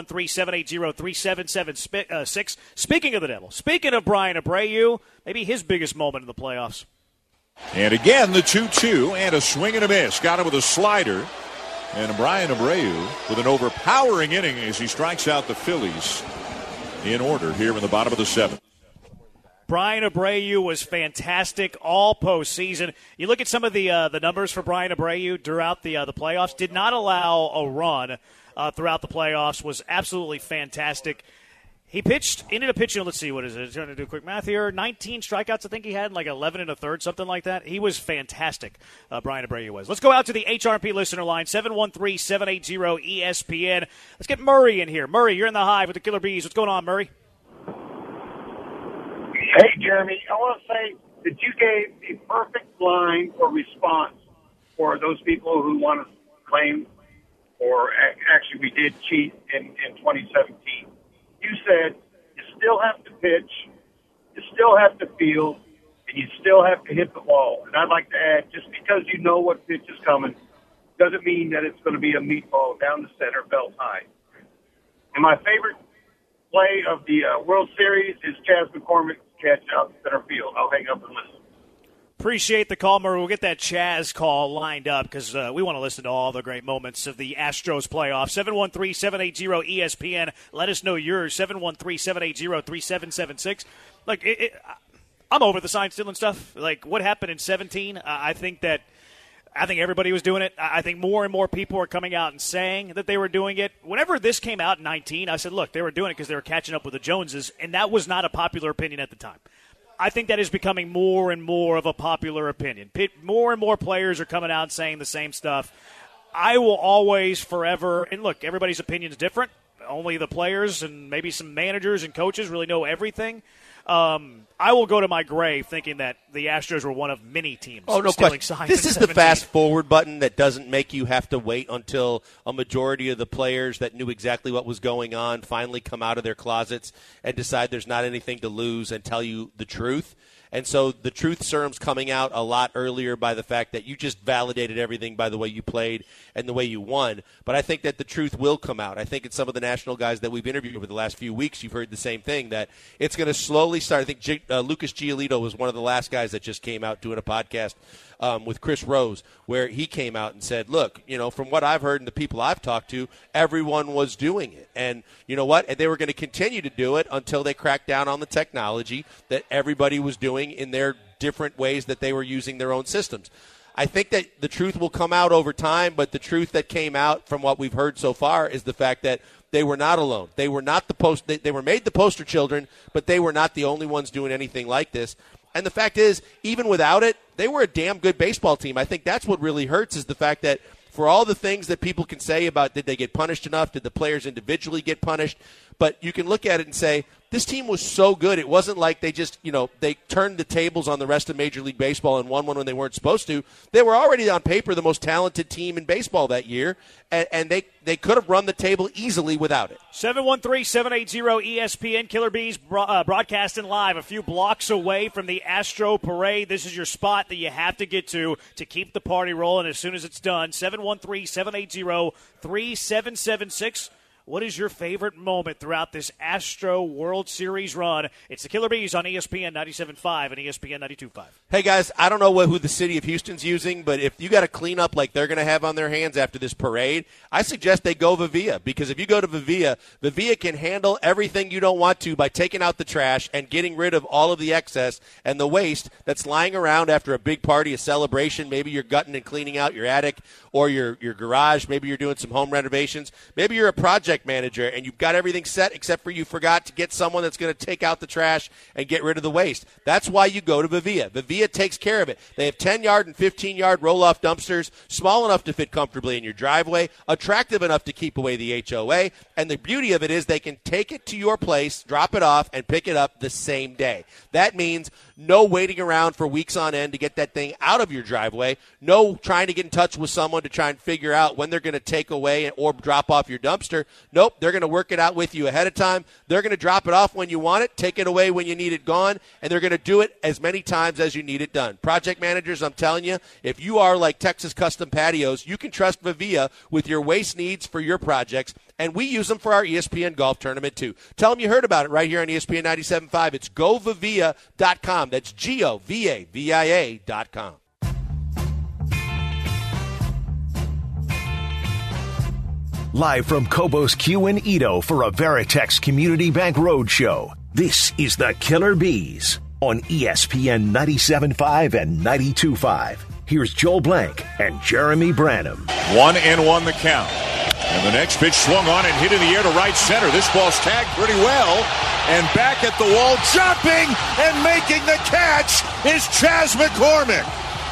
Speaker 3: 713-780-3776. Speaking of the Devil, speaking of Brian Abreu, maybe his biggest moment in the playoffs.
Speaker 4: And again, the 2-2 and a swing and a miss. Got him with a slider. And Brian Abreu with an overpowering inning as he strikes out the Phillies in order here in the bottom of the 7th.
Speaker 3: Brian Abreu was fantastic all postseason. You look at some of the numbers for Brian Abreu throughout the playoffs. Did not allow a run throughout the playoffs. Was absolutely fantastic. He ended up pitching, let's see, what is it? Trying to do quick math here. 19 strikeouts, I think he had, like 11 1/3, something like that. He was fantastic, Brian Abreu was. Let's go out to the HRP listener line, 713-780-ESPN. Let's get Murray in here. Murray, you're in the Hive with the Killer Bees. What's going on, Murray?
Speaker 12: Hey, Jeremy, I want to say that you gave a perfect line or response for those people who want to claim, or actually we did cheat in 2017. You said you still have to pitch, you still have to field, and you still have to hit the ball. And I'd like to add, just because you know what pitch is coming doesn't mean that it's going to be a meatball down the center, belt high. And my favorite play of the World Series is Chas McCormick's catch out in center field. I'll hang up and listen.
Speaker 3: Appreciate the call, Murray. We'll get that Chaz call lined up because we want to listen to all the great moments of the Astros playoffs. 713-780-ESPN. Let us know yours. 713-780-3776. Like, I'm over the sign stealing stuff. Like, what happened in 17? I think everybody was doing it. I think more and more people are coming out and saying that they were doing it. Whenever this came out in 19, I said, look, they were doing it because they were catching up with the Joneses, and that was not a popular opinion at the time. I think that is becoming more and more of a popular opinion. More and more players are coming out saying the same stuff. I will always, forever, and look, everybody's opinion is different. Only the players and maybe some managers and coaches really know everything. I will go to my grave thinking that the Astros were one of many teams stealing signs.
Speaker 8: This is the fast forward button that doesn't make you have to wait until a majority of the players that knew exactly what was going on finally come out of their closets and decide there's not anything to lose and tell you the truth. And so the truth serum's coming out a lot earlier by the fact that you just validated everything by the way you played and the way you won. But I think that the truth will come out. I think it's some of the national guys that we've interviewed over the last few weeks, you've heard the same thing, that it's going to slowly start. I think Lucas Giolito was one of the last guys that just came out doing a podcast with Chris Rose, where he came out and said, look, from what I've heard and the people I've talked to, everyone was doing it. And you know what? And they were going to continue to do it until they cracked down on the technology that everybody was doing in their different ways that they were using their own systems. I think that the truth will come out over time, but the truth that came out from what we've heard so far is the fact that they were not alone. They were not they were made the poster children, but they were not the only ones doing anything like this. And the fact is, even without it, they were a damn good baseball team. I think that's what really hurts, is the fact that for all the things that people can say about did they get punished enough, did the players individually get punished, but you can look at it and say, this team was so good. It wasn't like they just, they turned the tables on the rest of Major League Baseball and won one when they weren't supposed to. They were already on paper the most talented team in baseball that year, and they could have run the table easily without it.
Speaker 3: 713-780-ESPN, Killer Bees broadcasting live a few blocks away from the Astro Parade. This is your spot that you have to get to keep the party rolling as soon as it's done. 713-780-3776. What is your favorite moment throughout this Astro World Series run? It's the Killer Bees on ESPN 97.5 and ESPN 92.5.
Speaker 8: Hey, guys, I don't know who the city of Houston's using, but if you got to clean up like they're going to have on their hands after this parade, I suggest they go Vivia, because if you go to Vivia can handle everything you don't want to by taking out the trash and getting rid of all of the excess and the waste that's lying around after a big party, a celebration. Maybe you're gutting and cleaning out your attic or your garage. Maybe you're doing some home renovations. Maybe you're a project manager and you've got everything set except for you forgot to get someone that's going to take out the trash and get rid of the waste. That's why you go to Vivia. Vivia takes care of it. They have 10-yard and 15-yard roll-off dumpsters, small enough to fit comfortably in your driveway, attractive enough to keep away the HOA, and the beauty of it is they can take it to your place, drop it off, and pick it up the same day. That means no waiting around for weeks on end to get that thing out of your driveway, no trying to get in touch with someone to try and figure out when they're going to take away or drop off your dumpster. Nope, they're going to work it out with you ahead of time. They're going to drop it off when you want it, take it away when you need it gone, and they're going to do it as many times as you need it done. Project managers, I'm telling you, if you are like Texas Custom Patios, you can trust Vivia with your waste needs for your projects, and we use them for our ESPN golf tournament too. Tell them you heard about it right here on ESPN 97.5. It's govivia.com. That's govavia.com.
Speaker 1: Live from Cobos Q and Edo for a Veritex Community Bank Roadshow. This is the Killer Bees on ESPN 97.5 and 92.5. Here's Joel Blank and Jeremy Branham.
Speaker 4: 1-1 the count. And the next pitch swung on and hit in the air to right center. This ball's tagged pretty well. And back at the wall, jumping and making the catch is Chas McCormick.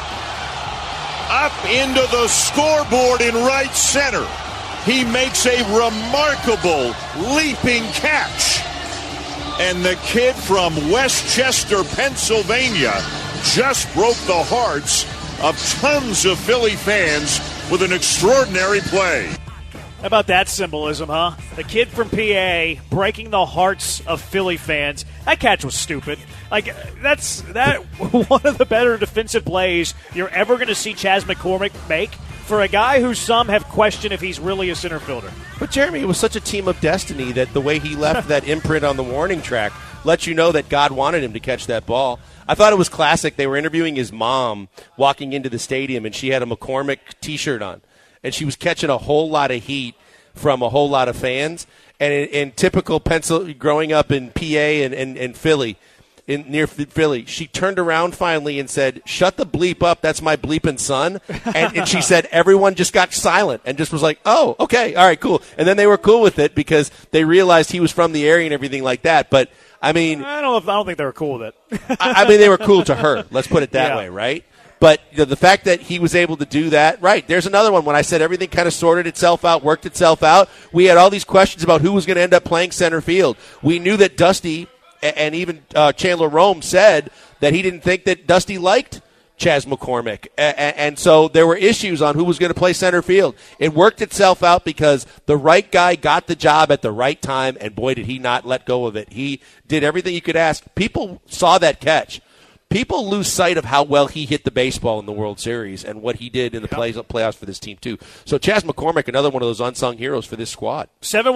Speaker 4: Up into the scoreboard in right center. He makes a remarkable leaping catch. And the kid from Westchester, Pennsylvania, just broke the hearts of tons of Philly fans with an extraordinary play.
Speaker 3: How about that symbolism, huh? The kid from PA breaking the hearts of Philly fans. That catch was stupid. Like, that's one of the better defensive plays you're ever going to see Chas McCormick make for a guy who some have questioned if he's really a center fielder.
Speaker 8: But, Jeremy, it was such a team of destiny that the way he left that imprint on the warning track lets you know that God wanted him to catch that ball. I thought it was classic. They were interviewing his mom walking into the stadium, and she had a McCormick T-shirt on. And she was catching a whole lot of heat from a whole lot of fans. And in typical growing up in PA and Philly, near Philly, she turned around finally and said, "Shut the bleep up, that's my bleeping son." And she said everyone just got silent and just was like, "Oh, okay, all right, cool." And then they were cool with it because they realized he was from the area and everything like that. But, I mean,
Speaker 3: I don't think they were cool with it.
Speaker 8: I mean, they were cool to her. Let's put it that way, right? But the fact that he was able to do that, right, there's another one. When I said everything kind of sorted itself out, worked itself out, we had all these questions about who was going to end up playing center field. We knew that Dusty and even Chandler Rome said that he didn't think that Dusty liked Chas McCormick. And so there were issues on who was going to play center field. It worked itself out because the right guy got the job at the right time, and boy, did he not let go of it. He did everything you could ask. People saw that catch. People lose sight of how well he hit the baseball in the World Series and what he did in the playoffs for this team, too. So Chas McCormick, another one of those unsung heroes for this squad.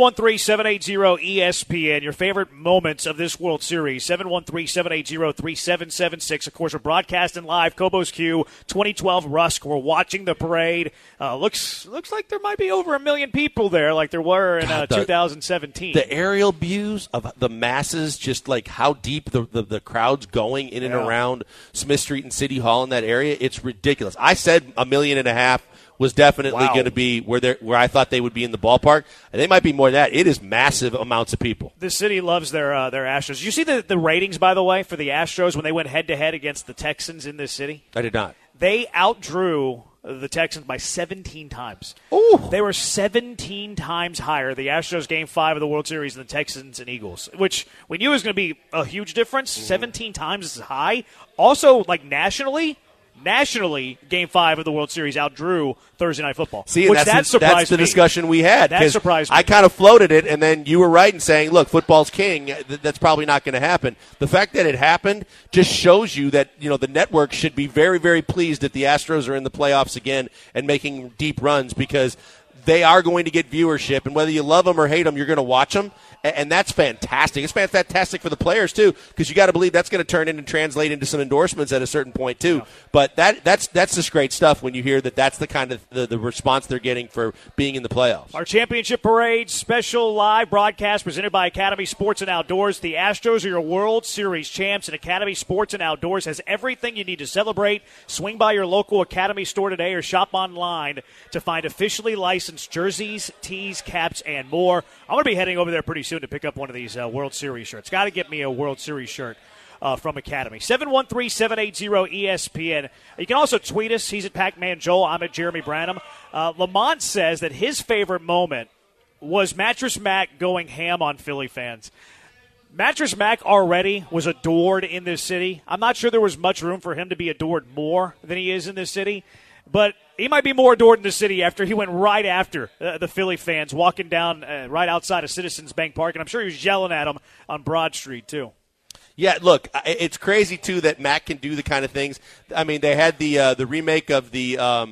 Speaker 3: 713-780-ESPN, your favorite moments of this World Series. 713-780-3776. Of course, we're broadcasting live, Cobos Q, 2012 Rusk. We're watching the parade. Looks like there might be over 1 million people there like there were in 2017.
Speaker 8: The aerial views of the masses, just like how deep the crowd's going in and around Smith Street and City Hall in that area, it's ridiculous. I said 1.5 million was definitely going to be where I thought they would be in the ballpark. And they might be more than that. It is massive amounts of people.
Speaker 3: The city loves their Astros. Did you see the ratings, by the way, for the Astros when they went head-to-head against the Texans in this city?
Speaker 8: I did not.
Speaker 3: They outdrew the Texans by 17 times.
Speaker 8: Ooh.
Speaker 3: They were 17 times higher, the Astros Game 5 of the World Series, than the Texans and Eagles, which we knew was going to be a huge difference. 17 times is high. Also, like nationally, Game 5 of the World Series outdrew Thursday Night Football.
Speaker 8: See,
Speaker 3: which
Speaker 8: that's
Speaker 3: surprised
Speaker 8: the
Speaker 3: me.
Speaker 8: discussion we had.
Speaker 3: That surprised me.
Speaker 8: I kind of floated it, and then you were right in saying, look, football's king. That's probably not going to happen. The fact that it happened just shows you that, the network should be very, very pleased that the Astros are in the playoffs again and making deep runs, because they are going to get viewership, and whether you love them or hate them, you're going to watch them. And that's fantastic. It's fantastic for the players, too, because you got to believe that's going to turn in and translate into some endorsements at a certain point, too. Yeah. But that's just great stuff when you hear that that's the kind of the response they're getting for being in the playoffs.
Speaker 3: Our championship parade special live broadcast presented by Academy Sports and Outdoors. The Astros are your World Series champs, and Academy Sports and Outdoors has everything you need to celebrate. Swing by your local Academy store today or shop online to find officially licensed jerseys, tees, caps, and more. I'm going to be heading over there pretty soon to pick up one of these World Series shirts. Got to get me a World Series shirt from Academy. 713-780-ESPN. You can also tweet us. He's at Pac-Man Joel. I'm at Jeremy Branham. Lamont says that his favorite moment was Mattress Mac going ham on Philly fans. Mattress Mac already was adored in this city. I'm not sure there was much room for him to be adored more than he is in this city, but he might be more adored in the city after he went right after the Philly fans walking down right outside of Citizens Bank Park, and I'm sure he was yelling at them on Broad Street, too.
Speaker 8: Yeah, look, it's crazy, too, that Mac can do the kind of things. I mean, they had the remake of the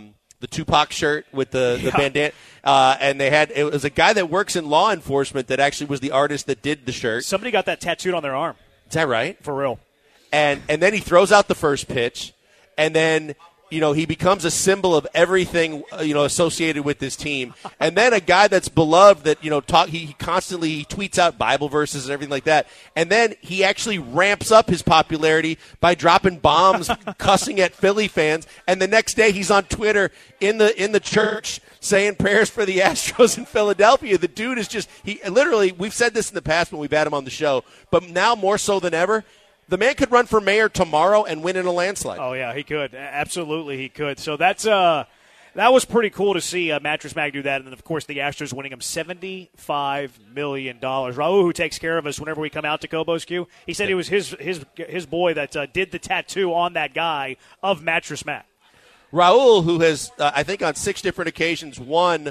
Speaker 8: Tupac shirt with the bandana, and it was a guy that works in law enforcement that actually was the artist that did the shirt.
Speaker 3: Somebody got that tattooed on their arm.
Speaker 8: Is that right?
Speaker 3: For real.
Speaker 8: And then he throws out the first pitch, and then he becomes a symbol of everything, associated with this team. And then a guy that's beloved that, he constantly tweets out Bible verses and everything like that. And then he actually ramps up his popularity by dropping bombs, cussing at Philly fans. And the next day he's on Twitter in the church saying prayers for the Astros in Philadelphia. The dude is just, we've said this in the past when we've had him on the show, but now more so than ever, the man could run for mayor tomorrow and win in a landslide.
Speaker 3: Oh, yeah, he could. Absolutely, he could. So that was pretty cool to see Mattress Mac do that. And then, of course, the Astros winning him $75 million. Raul, who takes care of us whenever we come out to Cobos Q, he said it was his boy that did the tattoo on that guy of Mattress Mac.
Speaker 8: Raul, who has, I think on 6 different occasions, won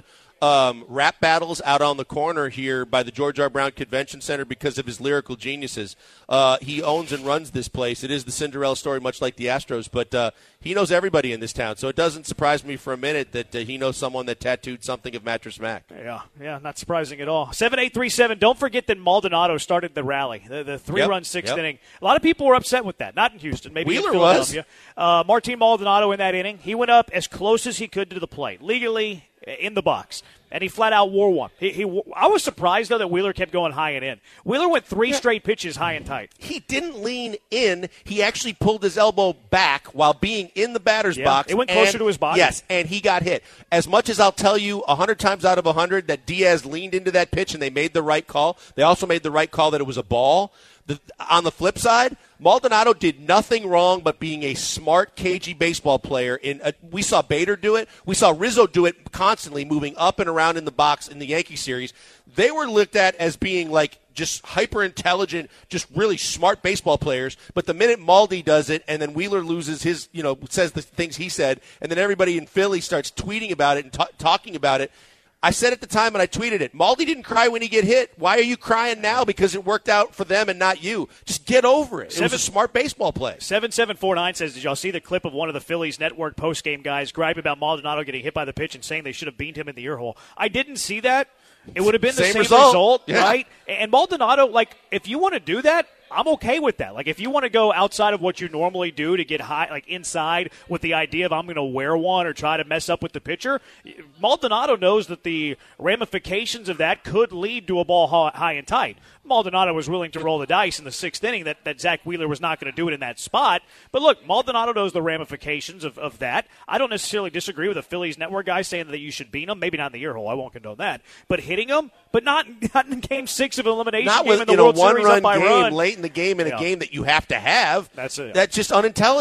Speaker 8: rap battles out on the corner here by the George R. Brown Convention Center because of his lyrical geniuses. He owns and runs this place. It is the Cinderella story, much like the Astros, but he knows everybody in this town, so it doesn't surprise me for a minute that he knows someone that tattooed something of Mattress Mac.
Speaker 3: Yeah, not surprising at all. 7-8-3-7, don't forget that Maldonado started the rally, the 3-run 6th inning. A lot of people were upset with that, not in Houston, maybe
Speaker 8: Wheeler
Speaker 3: in Philadelphia. Martin Maldonado in that inning, he went up as close as he could to the plate, legally in the box, and he flat out wore one. I was surprised, though, that Wheeler kept going high and in. Wheeler went 3 straight pitches high and tight.
Speaker 8: He didn't lean in. He actually pulled his elbow back while being in the batter's box.
Speaker 3: It went closer to his body.
Speaker 8: Yes, and he got hit. As much as I'll tell you 100 times out of 100 that Diaz leaned into that pitch and they made the right call, they also made the right call that it was a ball. On the flip side, Maldonado did nothing wrong but being a smart, cagey baseball player. We saw Bader do it. We saw Rizzo do it constantly, moving up and around in the box in the Yankee series. They were looked at as being like just hyper-intelligent, just really smart baseball players. But the minute Maldi does it and then Wheeler loses his, says the things he said, and then everybody in Philly starts tweeting about it and talking about it, I said at the time, and I tweeted it, Maldi didn't cry when he get hit. Why are you crying now? Because it worked out for them and not you. Just get over it. It was a smart baseball play.
Speaker 3: 7749 says, did y'all see the clip of one of the Phillies network postgame guys griping about Maldonado getting hit by the pitch and saying they should have beamed him in the ear hole? I didn't see that. It would have been the same result, right? And Maldonado, if you want to do that, I'm okay with that. If you want to go outside of what you normally do to get high, inside with the idea of I'm going to wear one or try to mess up with the pitcher, Maldonado knows that the ramifications of that could lead to a ball high and tight. Maldonado was willing to roll the dice in the 6th inning that Zach Wheeler was not going to do it in that spot. But look, Maldonado knows the ramifications of that. I don't necessarily disagree with the Phillies network guy saying that you should beat him. Maybe not in the ear hole. I won't condone that. But hitting him, but not in Game 6 of elimination.
Speaker 8: Not
Speaker 3: with
Speaker 8: a one-run game late in the game in a game that you have to have.
Speaker 3: That's
Speaker 8: just unintelligent.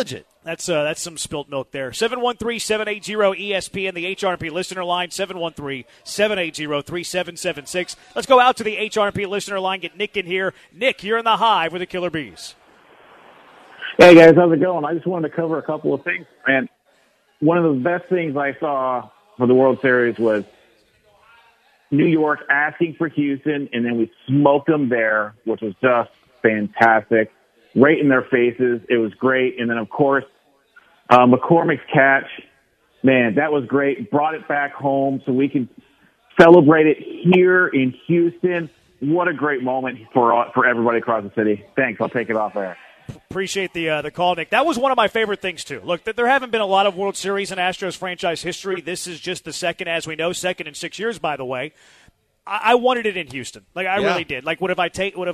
Speaker 3: That's some spilt milk there. 713-780-ESPN, the HRP listener line, 713-780-3776. Let's go out to the HRP listener line, get Nick in here. Nick, you're in the Hive with the Killer Bees.
Speaker 13: Hey, guys, how's it going? I just wanted to cover a couple of things. And one of the best things I saw for the World Series was New York asking for Houston, and then we smoked them there, which was just fantastic. Right in their faces. It was great. And then, of course, McCormick's catch, man, that was great. Brought it back home so we can celebrate it here in Houston. What a great moment for everybody across the city. Thanks. I'll take it off there.
Speaker 3: Appreciate the call, Nick. That was one of my favorite things, too. Look, there haven't been a lot of World Series in Astros franchise history. This is just the second, as we know, second in 6 years, by the way. I wanted it in Houston. Like, I really did. Like, would I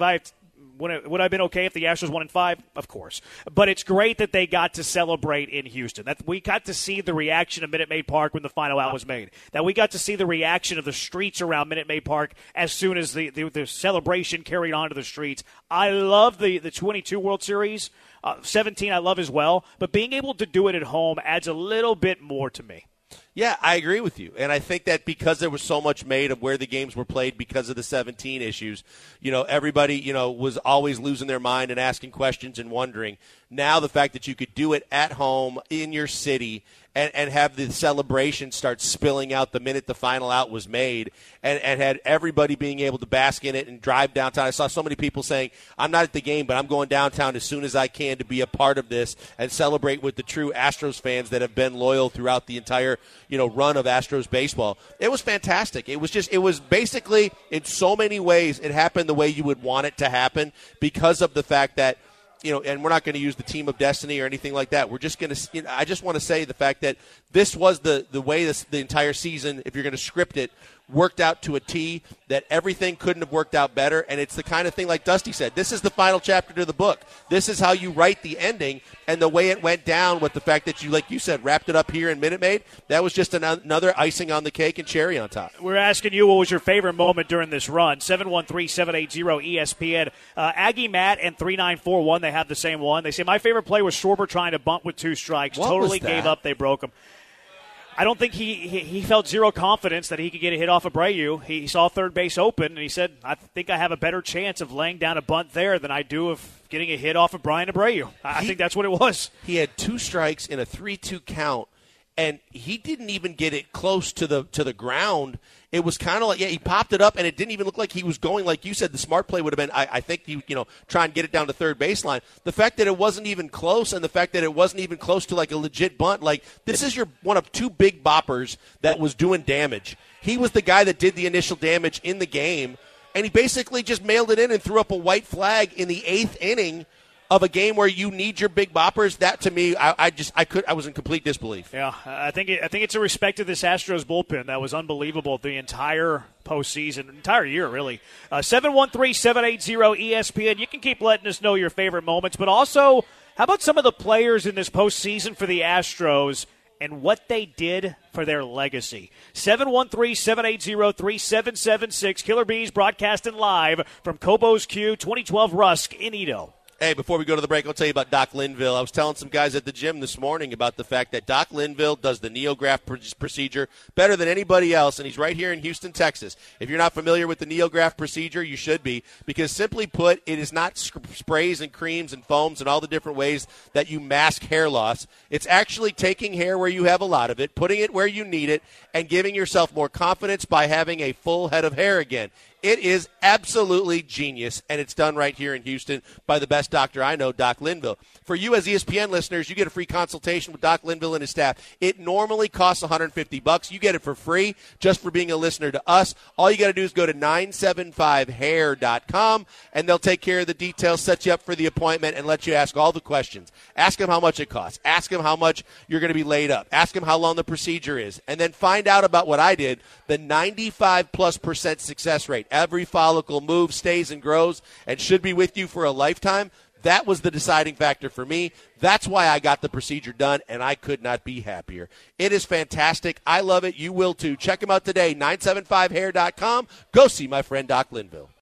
Speaker 3: have been okay if the Astros won in 5? Of course. But it's great that they got to celebrate in Houston. That we got to see the reaction of Minute Maid Park when the final out was made. That we got to see the reaction of the streets around Minute Maid Park as soon as the celebration carried on to the streets. I love the 22 World Series. 17 I love as well. But being able to do it at home adds a little bit more to me.
Speaker 8: Yeah, I agree with you. And I think that because there was so much made of where the games were played because of the 17 issues, everybody, was always losing their mind and asking questions and wondering. Now the fact that you could do it at home in your city and have the celebration start spilling out the minute the final out was made and had everybody being able to bask in it and drive downtown. I saw so many people saying, I'm not at the game, but I'm going downtown as soon as I can to be a part of this and celebrate with the true Astros fans that have been loyal throughout the entire run of Astros baseball. It was fantastic. It was basically, in so many ways, it happened the way you would want it to happen because of the fact that, and we're not going to use the team of destiny or anything like that. We're just going to, I just want to say the fact that this was the way the entire season, if you're going to script it, worked out to a T, that everything couldn't have worked out better. And it's the kind of thing, like Dusty said, this is the final chapter to the book. This is how you write the ending. And the way it went down with the fact that you, like you said, wrapped it up here in Minute Maid, that was just another icing on the cake and cherry on top.
Speaker 3: We're asking you, what was your favorite moment during this run? 713-780-ESPN. Aggie Matt and 3941, they have the same one. They say, my favorite play was Schwarber trying to bunt with 2 strikes. Totally gave up. They broke him. I don't think he felt zero confidence that he could get a hit off of Abreu. He saw third base open, and he said, I think I have a better chance of laying down a bunt there than I do of getting a hit off of Brian Abreu. I think that's what it was.
Speaker 8: He had 2 strikes in a 3-2 count, and he didn't even get it close to the ground. It was kind of like, he popped it up, and it didn't even look like he was going. Like you said, the smart play would have been, I think, try and get it down to third baseline. The fact that it wasn't even close, and the fact that it wasn't even close to like a legit bunt, like this is one of 2 big boppers that was doing damage. He was the guy that did the initial damage in the game, and he basically just mailed it in and threw up a white flag in the 8th inning of a game where you need your big boppers. That to me, I was in complete disbelief.
Speaker 3: Yeah, I think it's a respect to this Astros bullpen that was unbelievable the entire postseason, entire year really. 713-780-ESPN. You can keep letting us know your favorite moments, but also how about some of the players in this postseason for the Astros and what they did for their legacy? 713-780-3776. Killer Bees broadcasting live from Cobo's Q 2012 Rusk in Edo.
Speaker 8: Hey, before we go to the break, I'll tell you about Doc Linville. I was telling some guys at the gym this morning about the fact that Doc Linville does the NeoGraft procedure better than anybody else, and he's right here in Houston, Texas. If you're not familiar with the NeoGraft procedure, you should be, because simply put, it is not sprays and creams and foams and all the different ways that you mask hair loss. It's actually taking hair where you have a lot of it, putting it where you need it, and giving yourself more confidence by having a full head of hair again. It is absolutely genius, and it's done right here in Houston by the best doctor I know, Doc Linville. For you as ESPN listeners, you get a free consultation with Doc Linville and his staff. It normally costs $150. You get it for free just for being a listener to us. All you got to do is go to 975hair.com, and they'll take care of the details, set you up for the appointment, and let you ask all the questions. Ask them how much it costs. Ask them how much you're going to be laid up. Ask them how long the procedure is. And then find out about what I did, the 95+% success rate. Every follicle moves, stays, and grows, and should be with you for a lifetime. That was the deciding factor for me. That's why I got the procedure done, and I could not be happier. It is fantastic. I love it. You will too. Check them out today, 975hair.com. Go see my friend Doc Linville.